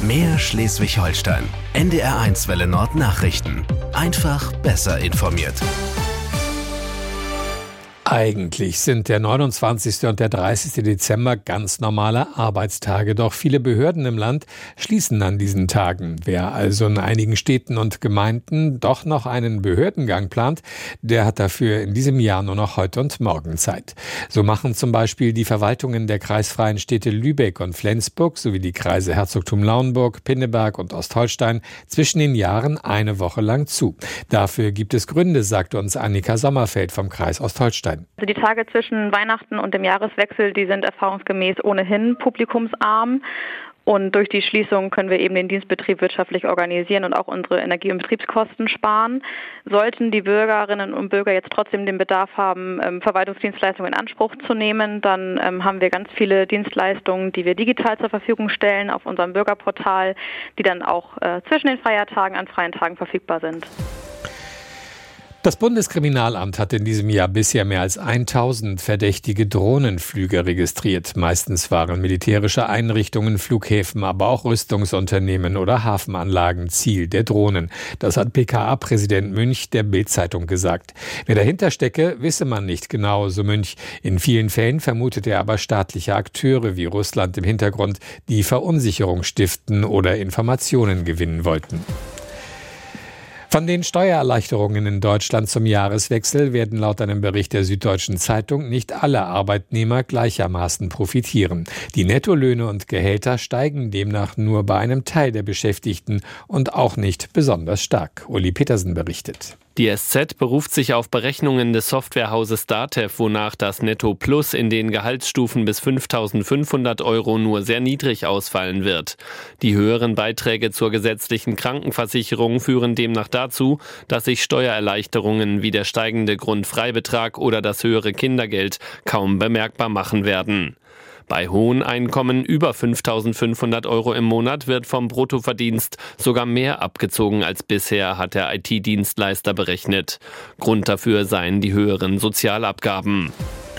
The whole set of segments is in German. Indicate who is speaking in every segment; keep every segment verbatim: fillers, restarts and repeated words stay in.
Speaker 1: Mehr Schleswig-Holstein. N D R eins Welle Nord Nachrichten. Einfach besser informiert.
Speaker 2: Eigentlich sind der neunundzwanzigste und der dreißigste Dezember ganz normale Arbeitstage. Doch viele Behörden im Land schließen an diesen Tagen. Wer also in einigen Städten und Gemeinden doch noch einen Behördengang plant, der hat dafür in diesem Jahr nur noch heute und morgen Zeit. So machen zum Beispiel die Verwaltungen der kreisfreien Städte Lübeck und Flensburg sowie die Kreise Herzogtum Lauenburg, Pinneberg und Ostholstein zwischen den Jahren eine Woche lang zu. Dafür gibt es Gründe, sagte uns Annika Sommerfeld vom Kreis Ostholstein.
Speaker 3: Also die Tage zwischen Weihnachten und dem Jahreswechsel, die sind erfahrungsgemäß ohnehin publikumsarm. Und durch die Schließung können wir eben den Dienstbetrieb wirtschaftlich organisieren und auch unsere Energie- und Betriebskosten sparen. Sollten die Bürgerinnen und Bürger jetzt trotzdem den Bedarf haben, Verwaltungsdienstleistungen in Anspruch zu nehmen, dann haben wir ganz viele Dienstleistungen, die wir digital zur Verfügung stellen auf unserem Bürgerportal, die dann auch zwischen den Feiertagen an freien Tagen verfügbar sind.
Speaker 2: Das Bundeskriminalamt hat in diesem Jahr bisher mehr als tausend verdächtige Drohnenflüge registriert. Meistens waren militärische Einrichtungen, Flughäfen, aber auch Rüstungsunternehmen oder Hafenanlagen Ziel der Drohnen. Das hat P K A-Präsident Münch der Bild-Zeitung gesagt. Wer dahinter stecke, wisse man nicht genau, so Münch. In vielen Fällen vermutet er aber staatliche Akteure wie Russland im Hintergrund, die Verunsicherung stiften oder Informationen gewinnen wollten. Von den Steuererleichterungen in Deutschland zum Jahreswechsel werden laut einem Bericht der Süddeutschen Zeitung nicht alle Arbeitnehmer gleichermaßen profitieren. Die Nettolöhne und Gehälter steigen demnach nur bei einem Teil der Beschäftigten und auch nicht besonders stark. Uli Petersen berichtet.
Speaker 4: Die S Z beruft sich auf Berechnungen des Softwarehauses Datev, wonach das Netto Plus in den Gehaltsstufen bis fünftausendfünfhundert Euro nur sehr niedrig ausfallen wird. Die höheren Beiträge zur gesetzlichen Krankenversicherung führen demnach dazu, dass sich Steuererleichterungen wie der steigende Grundfreibetrag oder das höhere Kindergeld kaum bemerkbar machen werden. Bei hohen Einkommen über fünftausendfünfhundert Euro im Monat wird vom Bruttoverdienst sogar mehr abgezogen als bisher, hat der I T-Dienstleister berechnet. Grund dafür seien die höheren Sozialabgaben.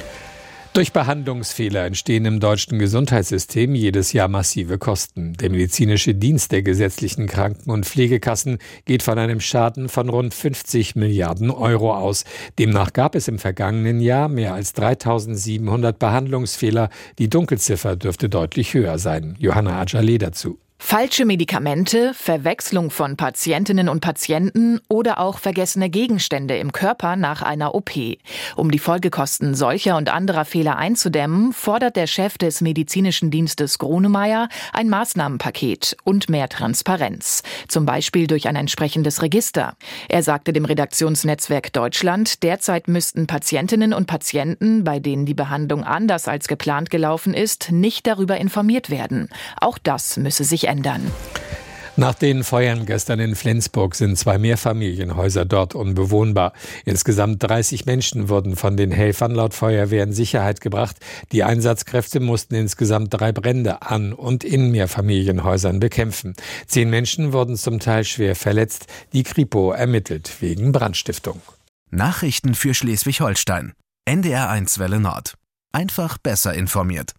Speaker 2: Durch Behandlungsfehler entstehen im deutschen Gesundheitssystem jedes Jahr massive Kosten. Der medizinische Dienst der gesetzlichen Kranken- und Pflegekassen geht von einem Schaden von rund fünfzig Milliarden Euro aus. Demnach gab es im vergangenen Jahr mehr als dreitausendsiebenhundert Behandlungsfehler. Die Dunkelziffer dürfte deutlich höher sein. Johanna Adjaleh dazu.
Speaker 5: Falsche Medikamente, Verwechslung von Patientinnen und Patienten oder auch vergessene Gegenstände im Körper nach einer O P. Um die Folgekosten solcher und anderer Fehler einzudämmen, fordert der Chef des medizinischen Dienstes Grunemeyer ein Maßnahmenpaket und mehr Transparenz. Zum Beispiel durch ein entsprechendes Register. Er sagte dem Redaktionsnetzwerk Deutschland, derzeit müssten Patientinnen und Patienten, bei denen die Behandlung anders als geplant gelaufen ist, nicht darüber informiert werden. Auch das müsse sich ändern.
Speaker 2: Nach den Feuern gestern in Flensburg sind zwei Mehrfamilienhäuser dort unbewohnbar. Insgesamt dreißig Menschen wurden von den Helfern laut Feuerwehr in Sicherheit gebracht. Die Einsatzkräfte mussten insgesamt drei Brände an und in Mehrfamilienhäusern bekämpfen. Zehn Menschen wurden zum Teil schwer verletzt. Die Kripo ermittelt wegen Brandstiftung.
Speaker 1: Nachrichten für Schleswig-Holstein. N D R eins Welle Nord. Einfach besser informiert.